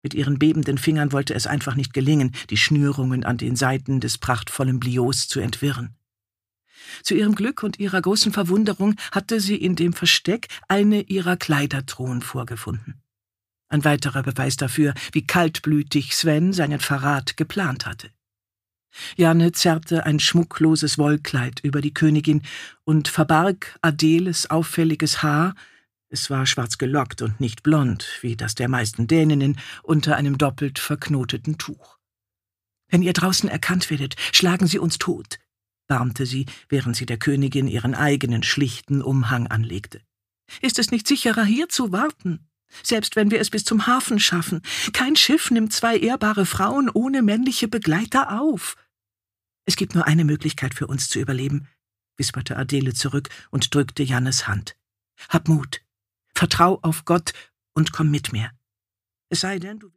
Mit ihren bebenden Fingern wollte es einfach nicht gelingen, die Schnürungen an den Seiten des prachtvollen Bliaus zu entwirren. Zu ihrem Glück und ihrer großen Verwunderung hatte sie in dem Versteck eine ihrer Kleidertruhen vorgefunden. Ein weiterer Beweis dafür, wie kaltblütig Sven seinen Verrat geplant hatte. Janne zerrte ein schmuckloses Wollkleid über die Königin und verbarg Adeles auffälliges Haar, es war schwarz gelockt und nicht blond, wie das der meisten Däninnen, unter einem doppelt verknoteten Tuch. »Wenn ihr draußen erkannt werdet, schlagen sie uns tot«, warnte sie, während sie der Königin ihren eigenen schlichten Umhang anlegte. »Ist es nicht sicherer, hier zu warten? Selbst wenn wir es bis zum Hafen schaffen. Kein Schiff nimmt 2 ehrbare Frauen ohne männliche Begleiter auf.« »Es gibt nur eine Möglichkeit für uns zu überleben«, wisperte Adele zurück und drückte Jannes Hand. »Hab Mut, vertrau auf Gott und komm mit mir. Es sei denn, du